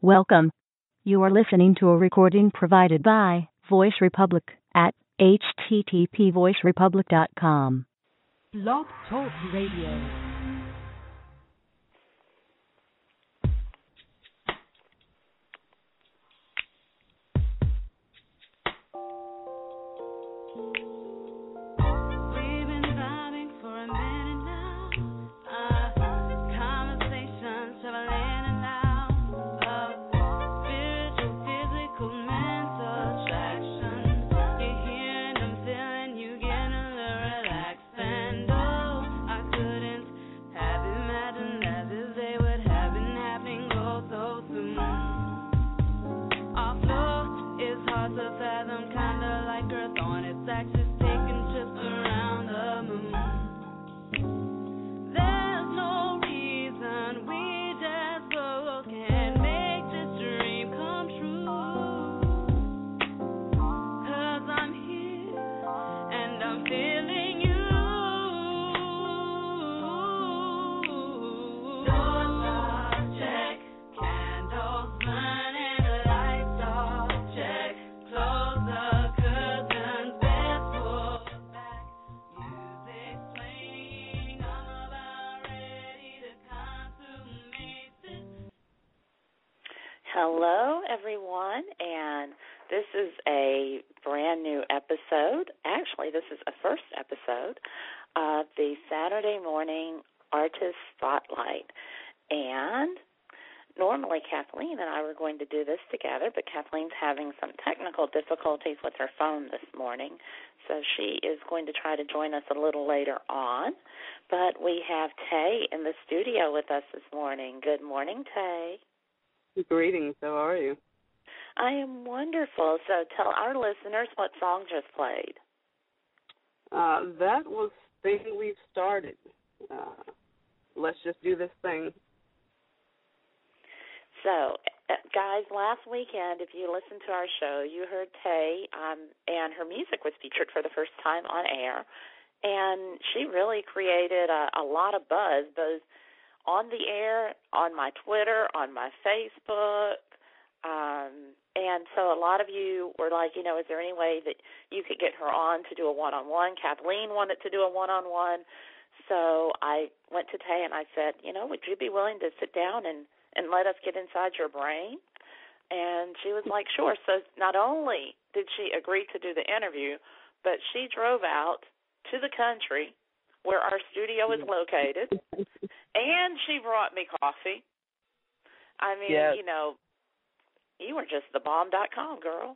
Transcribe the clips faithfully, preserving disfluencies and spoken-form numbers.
Welcome. You are listening to a recording provided by Voice Republic at h t t p voice republic dot com. Blog Talk Radio. Hello, everyone, and this is a brand new episode. Actually, this is a first episode of the Saturday Morning Artist Spotlight. And normally Kathleen and I were going to do this together, but Kathleen's having some technical difficulties with her phone this morning, so she is going to try to join us a little later on. But we have Tay in the studio with us this morning. Good morning, Tay. Greetings. How are you? I am wonderful. So tell our listeners what song just played. Uh, that was Thing We've Started. Uh, let's just do this thing. So, uh, guys, last weekend, if you listened to our show, you heard Tay, um, and her music was featured for the first time on air. And she really created a, a lot of buzz, both on the air, on my Twitter, on my Facebook, um, and so a lot of you were like, you know, is there any way that you could get her on to do a one-on-one? Kathleen wanted to do a one-on-one, so I went to Tay and I said, you know, would you be willing to sit down and, and let us get inside your brain? And she was like, sure. So not only did she agree to do the interview, but she drove out to the country where our studio is located, and she brought me coffee. I mean, yes. you know, you were just the bomb dot com, girl.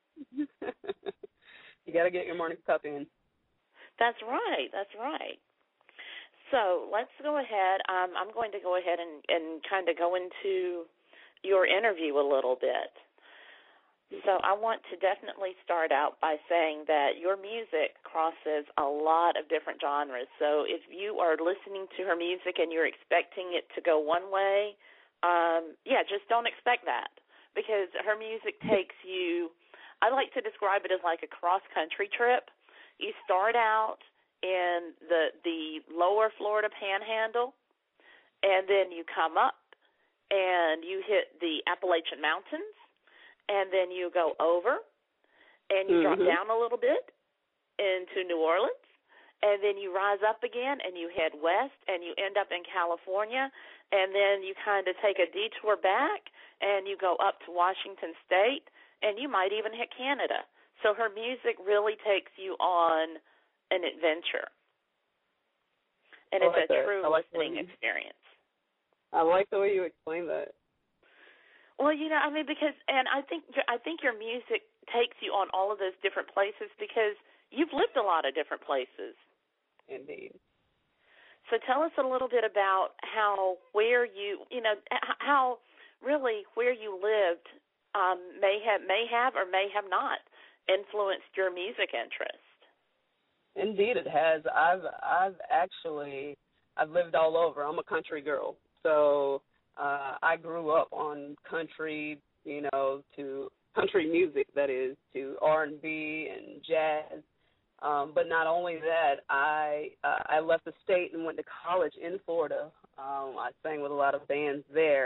You got to get your morning cup in. That's right. That's right. So let's go ahead. Um, I'm going to go ahead and, and kind of go into your interview a little bit. So I want to definitely start out by saying that your music crosses a lot of different genres. So if you are listening to her music and you're expecting it to go one way, um, yeah, just don't expect that, because her music takes you, I like to describe it as like a cross-country trip. You start out in the the lower Florida panhandle, and then you come up and you hit the Appalachian Mountains, and then you go over, and you mm-hmm. drop down a little bit into New Orleans, and then you rise up again, and you head west, and you end up in California, and then you kind of take a detour back, and you go up to Washington State, and you might even hit Canada. So her music really takes you on an adventure, and I it's like a that. true like listening you, experience. I like the way you explain that. Well, you know, I mean, because, and I think I think your music takes you on all of those different places because you've lived a lot of different places. Indeed. So tell us a little bit about how, where you, you know, how really where you lived um, may have, may have or may have not influenced your music interest. Indeed, it has. I've, I've actually, I've lived all over. I'm a country girl, so. Uh, I grew up on country, you know, to country music, that is, to R and B and jazz. Um, but not only that, I uh, I left the state and went to college in Florida. Um, I sang with a lot of bands there,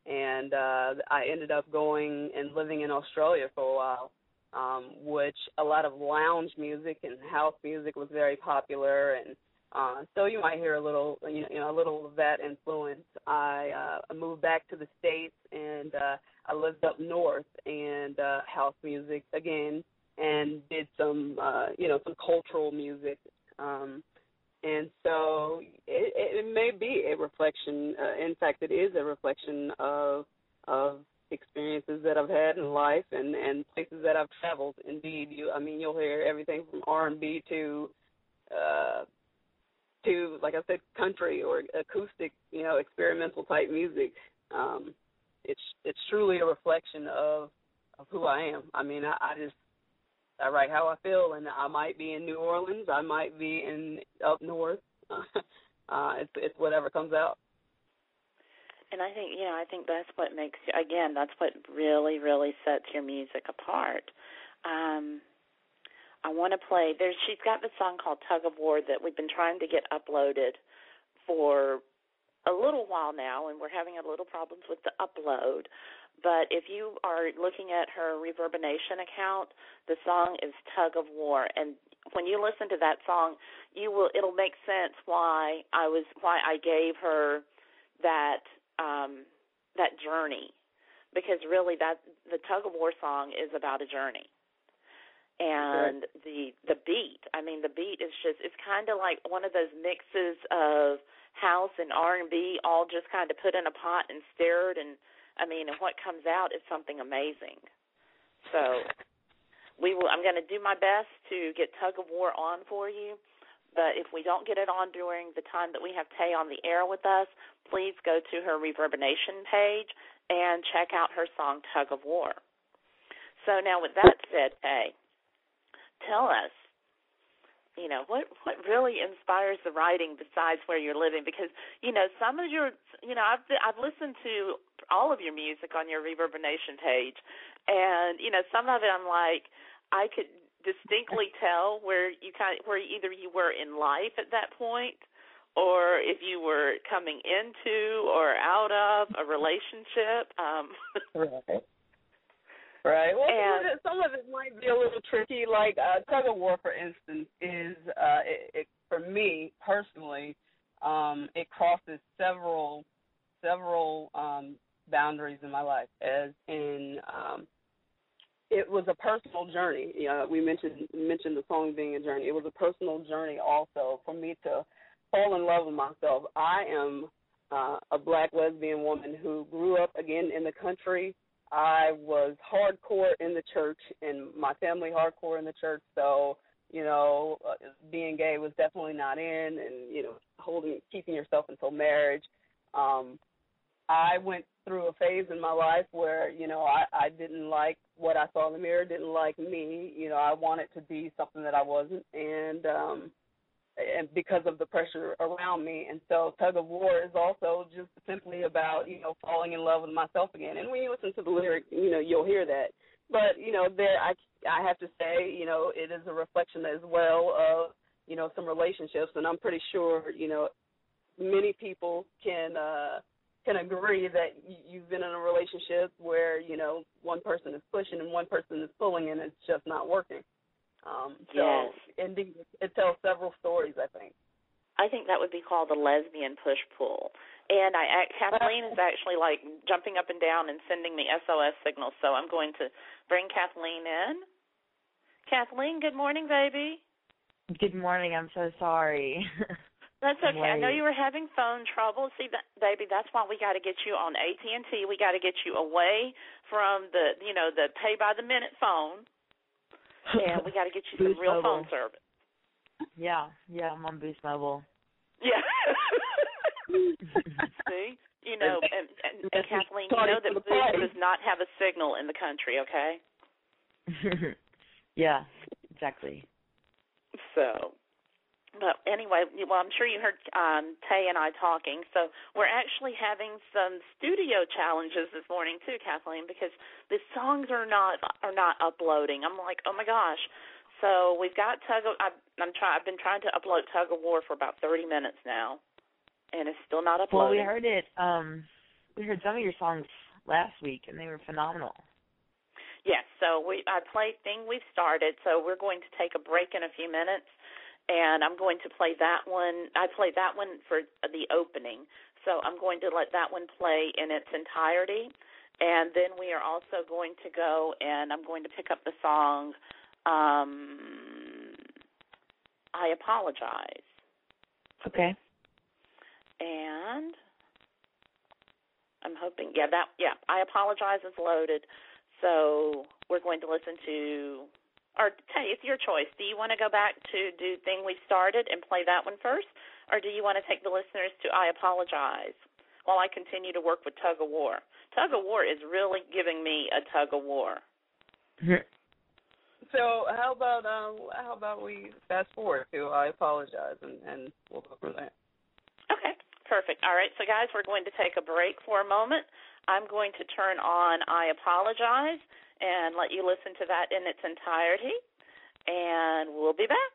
and uh, I ended up going and living in Australia for a while, um, which a lot of lounge music and house music was very popular, and uh, so you might hear a little, you know, you know, a little of that influence. I uh, moved back to the States, and uh, I lived up north, and uh, house music again, and did some, uh, you know, some cultural music. Um, And so it, it may be a reflection. Uh, in fact, it is a reflection of of experiences that I've had in life and, and places that I've traveled. Indeed, you. I mean, you'll hear everything from R and B to uh, to, like I said, country or acoustic, you know, experimental type music. Um, it's it's truly a reflection of of who I am. I mean, I, I just. I write how I feel, and I might be in New Orleans, I might be in up north. uh, it's, it's whatever comes out. And I think, you know, I think that's what makes, again, that's what really, really sets your music apart. Um, I want to play, there's, she's got this song called Tug of War that we've been trying to get uploaded for a little while now, and we're having a little problems with the upload. But if you are looking at her Reverberation account, the song is Tug of War, and when you listen to that song, you will it'll make sense why I was why I gave her that um, that journey, because really that the Tug of War song is about a journey, and right. the the beat. I mean, the beat is just it's kind of like one of those mixes of house and R and B all just kind of put in a pot and stirred, and I mean, and what comes out is something amazing. So we will. I'm going to do my best to get Tug of War on for you, but if we don't get it on during the time that we have Tay on the air with us, please go to her Reverberation page and check out her song Tug of War. So now with that said, Tay, tell us, you know, what what really inspires the writing besides where you're living? Because, you know, some of your, you know, I've I've listened to all of your music on your Reverberation page, and, you know, some of it I'm like, I could distinctly tell where you kind of, where either you were in life at that point, or if you were coming into or out of a relationship. Um, right. Right. Well, and, some of it might be a little tricky. Like uh, Tug of War, for instance, is uh, it, it, for me personally, um, it crosses several several um, boundaries in my life. As in, um, it was a personal journey. You know, we mentioned mentioned the song being a journey. It was a personal journey also for me to fall in love with myself. I am uh, a black lesbian woman who grew up again in the country. I was hardcore in the church, and my family hardcore in the church, so, you know, uh, being gay was definitely not in, and, you know, holding, keeping yourself until marriage. Um, I went through a phase in my life where, you know, I, I didn't like what I saw in the mirror, didn't like me. You know, I wanted to be something that I wasn't, and um, and because of the pressure around me. And so Tug of War is also just simply about, you know, falling in love with myself again. And when you listen to the lyric, you know, you'll hear that. But, you know, there I, I have to say, you know, it is a reflection as well of, you know, some relationships. And I'm pretty sure, you know, many people can uh, can agree that you've been in a relationship where, you know, one person is pushing and one person is pulling, and it's just not working. Um, so, yes. indeed, it tells several stories, I think. I think that would be called the lesbian push-pull. And I, Kathleen is actually, like, jumping up and down and sending me S O S signals, so I'm going to bring Kathleen in. Kathleen, good morning, baby. Good morning. I'm so sorry. That's okay. I know you were having phone trouble. See, that, baby, that's why we got to get you on A T and T. We got to get you away from the, you know, the pay-by-the-minute phone. And we got to get you some real Mobile. phone service. Yeah, yeah, I'm on Boost Mobile. Yeah. See, you know, and, and, and Kathleen, you know that Boost does not have a signal in the country, okay? Yeah, exactly. So, but anyway, well, I'm sure you heard um, Tay and I talking. So we're actually having some studio challenges this morning too, Kathleen, because the songs are not are not uploading. I'm like, oh my gosh. So we've got Tug of I, I'm try, I've been trying to upload Tug of War for about thirty minutes now, and it's still not uploading. Well, we heard it. Um, we heard some of your songs last week, and they were phenomenal. Yes, so we I played Thing We've Started, so we're going to take a break in a few minutes, and I'm going to play that one. I played that one for the opening, so I'm going to let that one play in its entirety, and then we are also going to go, and I'm going to pick up the song, um, I Apologize. Okay. And I'm hoping, yeah, that, yeah, I Apologize is loaded. So we're going to listen to, or Tay, it's your choice. Do you want to go back to do Thing We Started and play that one first, or do you want to take the listeners to I Apologize while I continue to work with Tug of War? Tug of War is really giving me a tug of war. So how about um, how about we fast forward to I Apologize, and, and we'll go from there. Okay, perfect. All right, so guys, we're going to take a break for a moment. I'm going to turn on I Apologize and let you listen to that in its entirety, and we'll be back.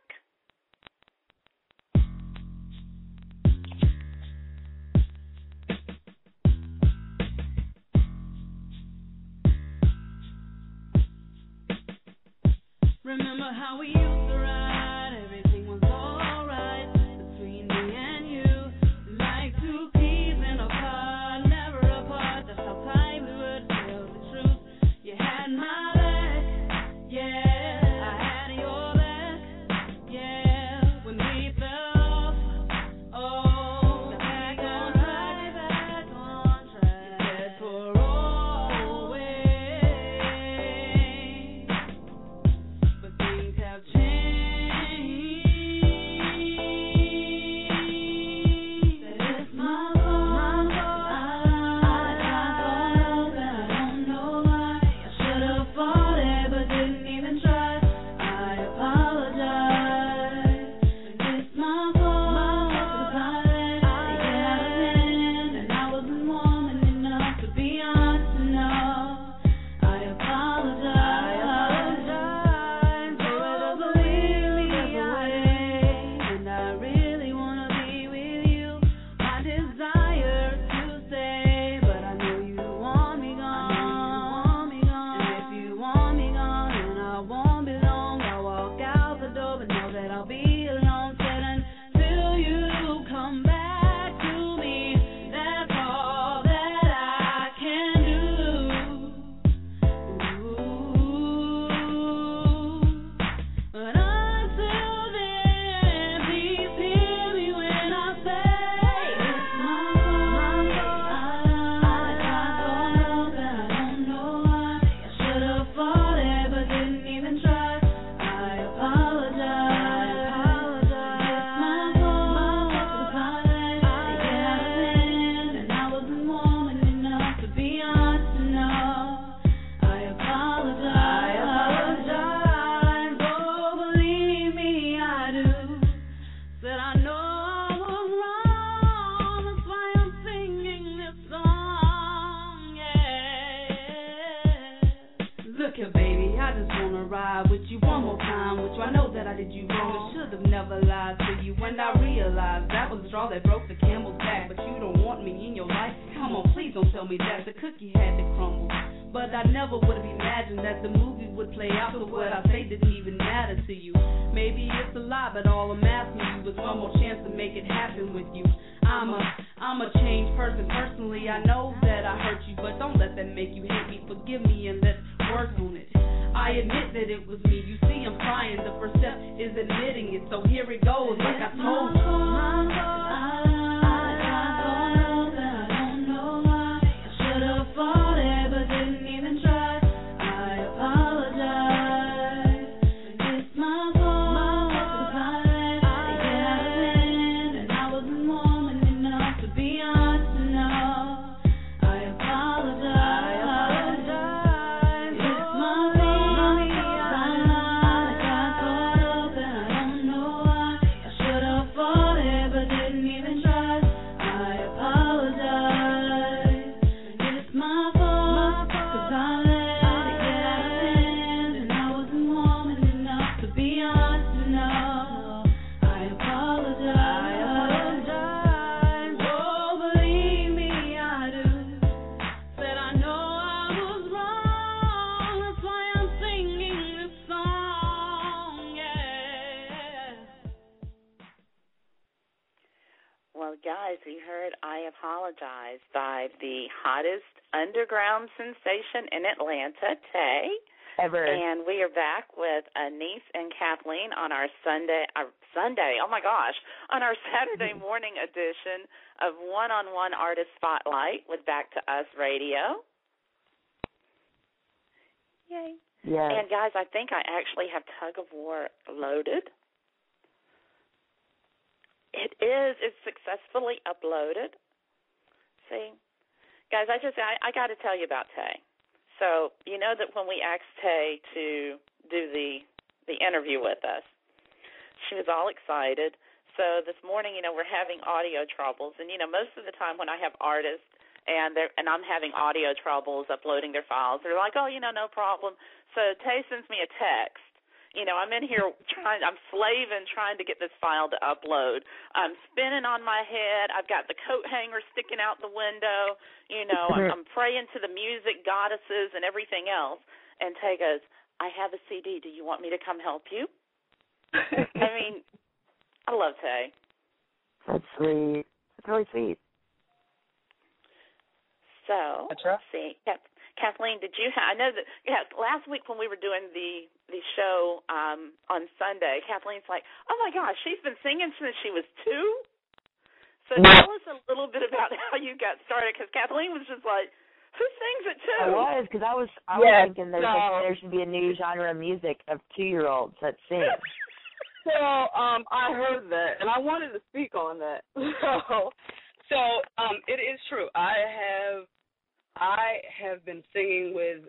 Remember how we used to ride, everything was all right between me and you, like two peas in a pod, never apart, that's how tight we would tell the truth. You had my back, yeah, I had your back, yeah, when we fell off, oh, we got right back on track, you said for always, but things have changed. That it's my fault, I got and I don't know why. I should have fought it, but didn't even try. I apologize. It's my fault, 'cause I let it get out of hand, and I wasn't woman enough to be honest enough. I apologize. They will believe me away, and I really wanna be with you. My desire to stay, but I know you want me gone. And if you want me gone, then I won't be long. I'll walk out the door, but know that I'll be alone. Said until you come back to me, that's all that I can do. But until then, please hear me when I say it's my fault. I got caught up and I don't know why. I should have fought it, but didn't even try. I apologize. It's my fault, 'cause I let it get out of hand, and I wasn't woman enough to be honest enough. I apologize. I apologize. Oh, believe me, I do. Said I know I was wrong. That's why I'm singing this song. Yeah. Look here, baby, I just wanna ride with you one more time. With you, I know that I did you wrong. I should have never lied to you, and I realized that was the straw that broke the camel's back. But you don't want me in your life. Come on, please don't tell me that the cookie had to crumble. But I never would have imagined that the movie would play out, so what I say didn't even matter to you. Maybe it's a lie, but all I'm asking you is one more chance to make it happen with you. I'm a, I'm a changed person personally. I know that I hurt you, but don't let that make you hate me. Forgive me and let's work on it. I admit that it was me. You see, I'm trying. The first step is admitting it. So here it goes, like I told you. Fought it, but didn't even try. I apologize. It's my fault, 'cause I let it get out of hand, and I wasn't woman enough to be honest enough. I apologize. I apologize. It's my fault, 'cause I got caught up and I don't know why. I should have fought it, but didn't even try. guys, you heard I Apologize by the hottest underground sensation in Atlanta, Tay. Ever. And we are back with Anise and Kathleen on our Sunday, our Sunday, oh my gosh, on our Saturday morning edition of One-on-One Artist Spotlight with Back to Us Radio. Yay. Yes. And guys, I think I actually have Tug of War loaded. It is. It's successfully uploaded. See? Guys, I just, I, I got to tell you about Tay. So, you know that when we asked Tay to do the the interview with us, she was all excited. So this morning, you know, we're having audio troubles. And, you know, most of the time when I have artists and they're, and I'm having audio troubles uploading their files, they're like, oh, you know, no problem. So Tay sends me a text. You know, I'm in here trying, I'm slaving trying to get this file to upload. I'm spinning on my head. I've got the coat hanger sticking out the window. You know, I'm, I'm praying to the music goddesses and everything else. And Tay goes, I have a C D. Do you want me to come help you? I mean, I love Tay. That's sweet. That's really sweet. So, That's right. let's see. Kathleen, did you have, I know that yeah, last week when we were doing the, the show um, on Sunday, Kathleen's like, oh, my gosh, she's been singing since she was two? So tell us a little bit about how you got started, because Kathleen was just like, who sings at two? I was, because I was, I yes, was thinking there's so, like, there should be a new genre of music of two-year-olds that sing. So um, I heard that, and I wanted to speak on that. So, so um, it is true. I have I have been singing with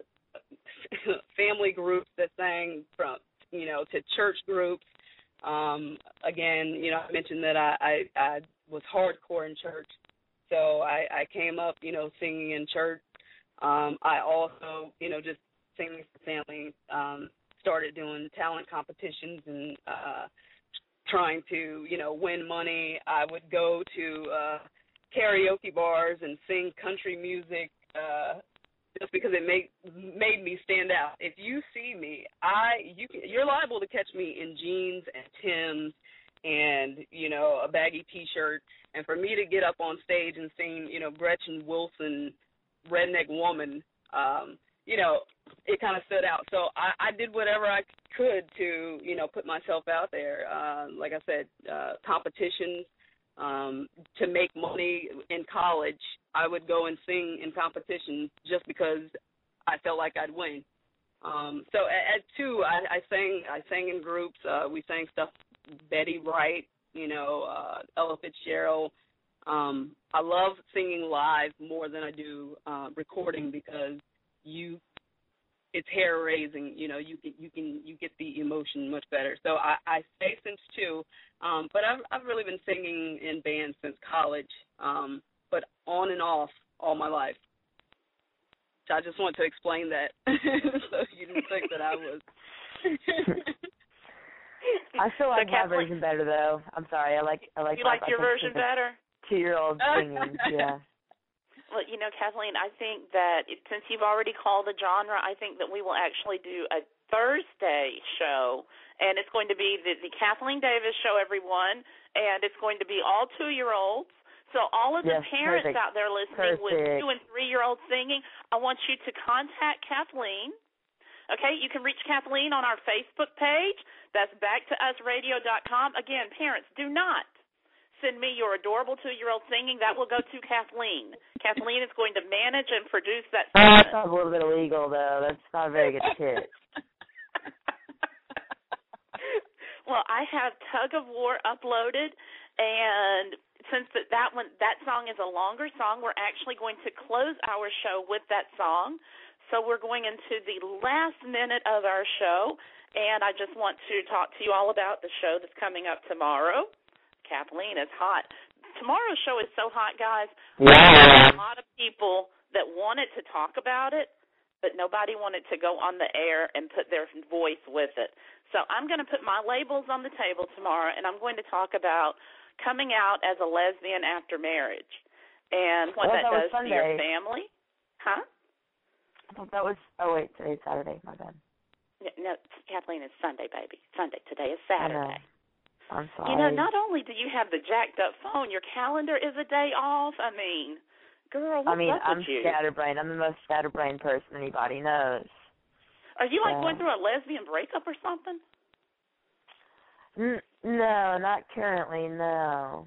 family groups that sang from, you know, to church groups. Um, again, you know, I mentioned that I, I, I was hardcore in church, so I, I came up, you know, singing in church. Um, I also, you know, just singing for family, um, started doing talent competitions and uh, trying to, you know, win money. I would go to uh, karaoke bars and sing country music uh, just because it made made me stand out. If you see me, I you can, you're liable to catch me in jeans and Timbs and, you know, a baggy T-shirt. And for me to get up on stage and sing, you know, Gretchen Wilson, Redneck Woman, um, you know, it kind of stood out. So I, I did whatever I could to, you know, put myself out there. Uh, like I said, uh, competitions, um, to make money in college. I would go and sing in competitions just because I felt like I'd win. Um, so at, at two, I, I sang. I sang in groups. Uh, we sang stuff. Betty Wright, you know, uh, Ella Fitzgerald. Um, I love singing live more than I do uh, recording because you, it's hair raising. You know, you can you can you get the emotion much better. So I, I say since two, um, but I've I've really been singing in bands since college, um, but on and off all my life. So I just wanted to explain that so you didn't think that I was. I still like so my Kathleen, version better, though. I'm sorry. I like I like. You like your version better? Two-year-old singing, yeah. Well, you know, Kathleen, I think that it, since you've already called the genre, I think that we will actually do a Thursday show, and it's going to be the, the Kathleen Davis show, everyone, and it's going to be all two-year-olds. So all of the yes, parents perfect. out there listening perfect. with two- and three-year-olds singing, I want you to contact Kathleen. Okay, you can reach Kathleen on our Facebook page. That's back to us radio dot com. Again, parents, do not send me your adorable two-year-old singing. That will go to Kathleen. Kathleen is going to manage and produce that Oh, segment. that sounds a little bit illegal, though. That's not a very good pitch. Well, I have Tug of War uploaded, and since that, that one, that song is a longer song, we're actually going to close our show with that song. So we're going into the last minute of our show, and I just want to talk to you all about the show that's coming up tomorrow. Kathleen is hot. Tomorrow's show is so hot, guys. Yeah. There's a lot of people that wanted to talk about it, but nobody wanted to go on the air and put their voice with it. So I'm going to put my labels on the table tomorrow, and I'm going to talk about coming out as a lesbian after marriage and what Well, that, that does to your family. Huh? I thought that was, oh, wait, today's Saturday. My bad. No, Kathleen, it's Sunday, baby. Sunday. Today is I know. Saturday. I'm sorry. You know, not only do you have the jacked up phone, your calendar is a day off. I mean, girl, what's I mean, up I'm with you? scatterbrained. I'm the most scatterbrained person anybody knows. Are you like so. going through a lesbian breakup or something? N- no, not currently, no.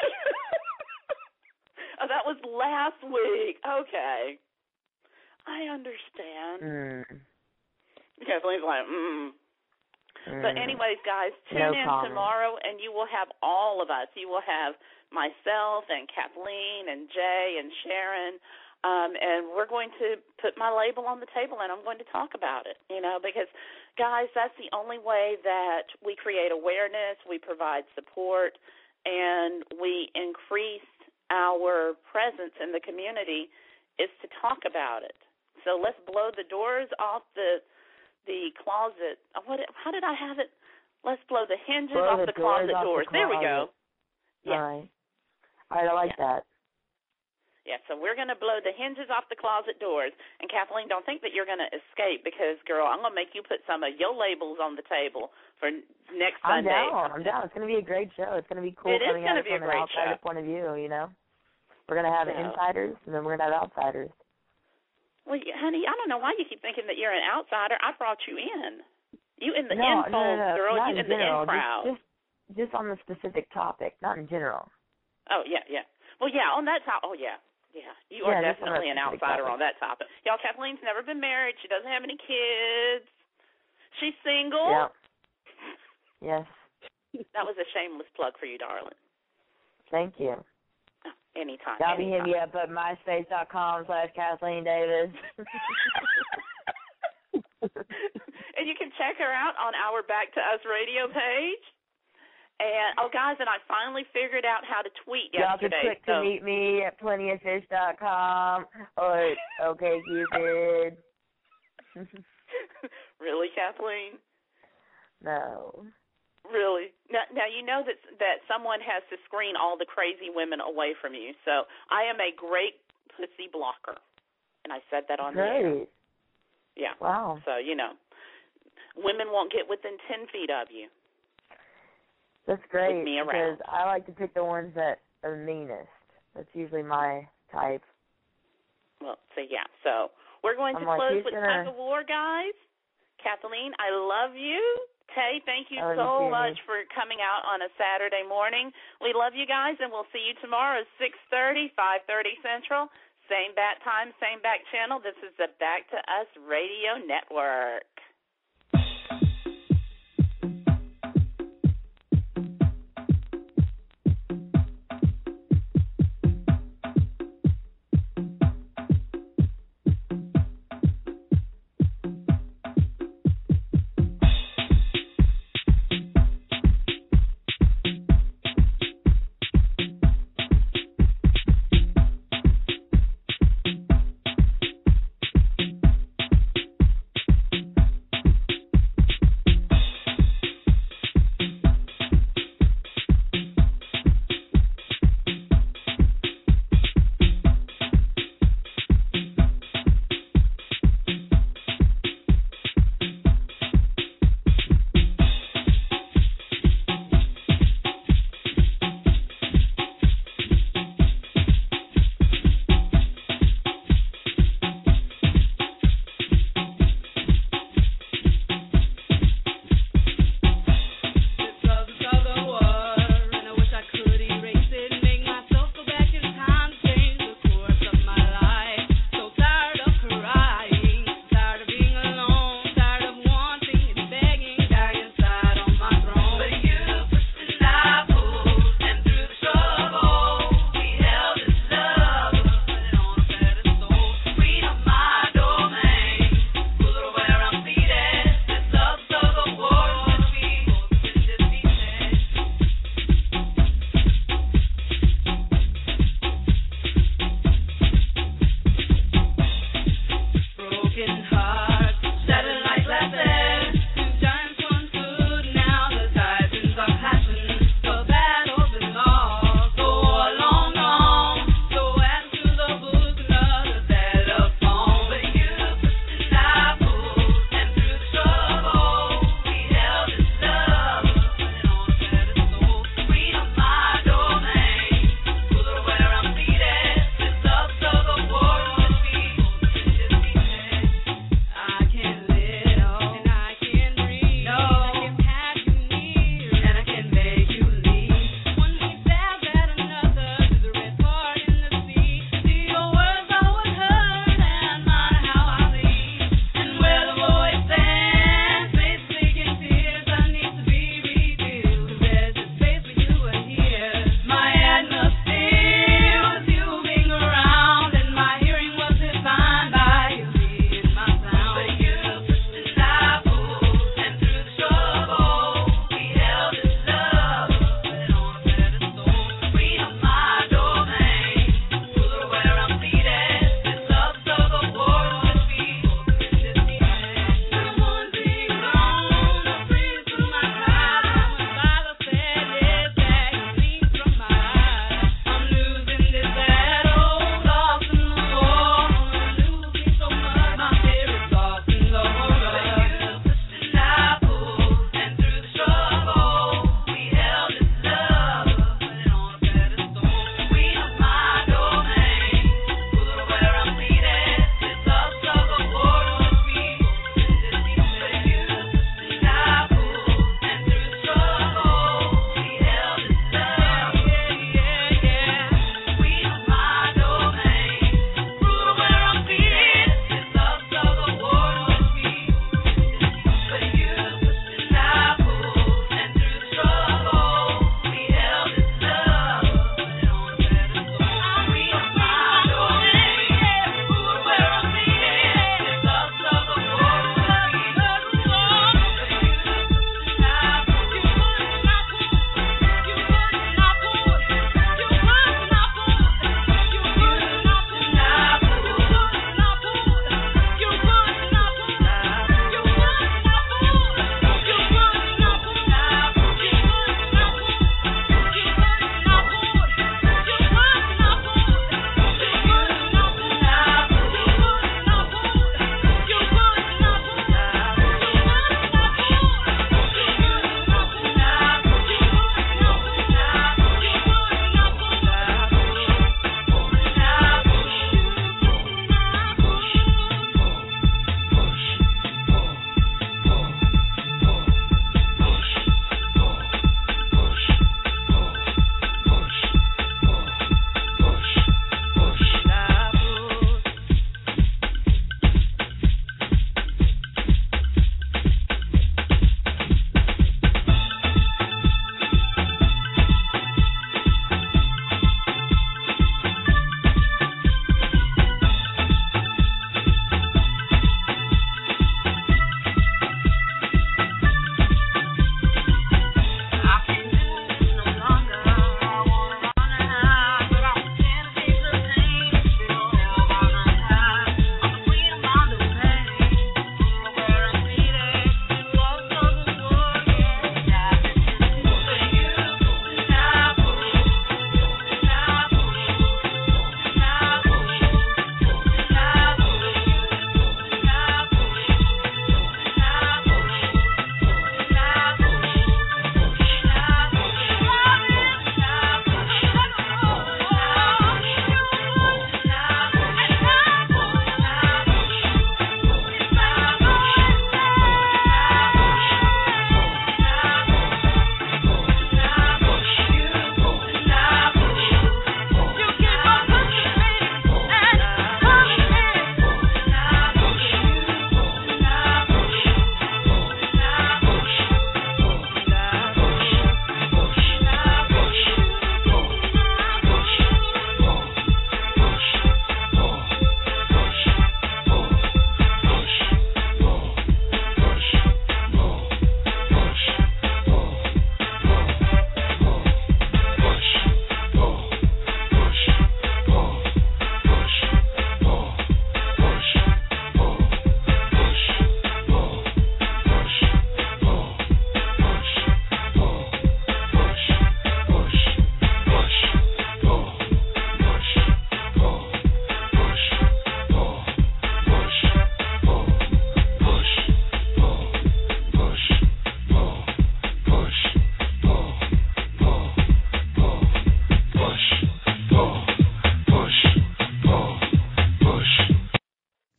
Oh, that was last week. Okay. I understand. Mm. Kathleen's like, mm. Mm. But anyways, guys, tune no in comment. tomorrow, and you will have all of us. You will have myself and Kathleen and Jay and Sharon, um, and we're going to put my label on the table, and I'm going to talk about it, you know, because, guys, that's the only way that we create awareness, we provide support, and we increase our presence in the community is to talk about it. So let's blow the doors off the the closet. What? How did I have it? Let's blow the hinges blow off the, the doors closet off doors. The There we go. Yeah. All right. All right, I like yeah. that. Yeah, so we're going to blow the hinges off the closet doors. And, Kathleen, don't think that you're going to escape because, girl, I'm going to make you put some of your labels on the table for next I'm Sunday. I'm down. I'm down. It's going to be a great show. It's going to be cool It is coming gonna at it be a from an great outsider show. point of view, you know? We're going to have So. insiders, and then we're going to have outsiders. Well, honey, I don't know why you keep thinking that you're an outsider. I brought you in. You in the no, in no, no, no, girl. not You in, in the general, in crowd. Just, just, just on the specific topic, not in general. Oh, yeah, yeah. Well, yeah, on that topic. Oh, yeah, yeah. You are yeah, definitely an outsider topic. on that topic. Y'all, Kathleen's never been married. She doesn't have any kids. She's single. Yeah. Yes. That was a shameless plug for you, darling. Thank you. Oh, anytime. Y'all be anytime. hitting me up at myspace.com slash Kathleen Davis. And you can check her out on our Back to Us radio page. And, oh, guys, and I finally figured out how to tweet Y'all yesterday. can click so. to meet me at plenty of fish dot com or OkCupid. Really, Kathleen? No. Really? Now, now you know that that someone has to screen all the crazy women away from you. So I am a great pussy blocker, and I said that on Great. the air. Yeah. Wow. So you know, women won't get within ten feet of you. That's great With me because around. I like to pick the ones that are meanest. That's usually my type. Well, so yeah. So we're going I'm to like, close who's with gonna... tug of war, guys. Kathleen, I love you. Tay, thank you I love so you too, much Amy. for coming out on a Saturday morning. We love you guys, and we'll see you tomorrow at six thirty, five thirty Central. Same bat time, same back channel. This is the Back to Us Radio Network.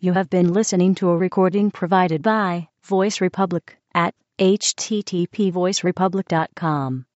You have been listening to a recording provided by Voice Republic at h t t p voice republic dot com.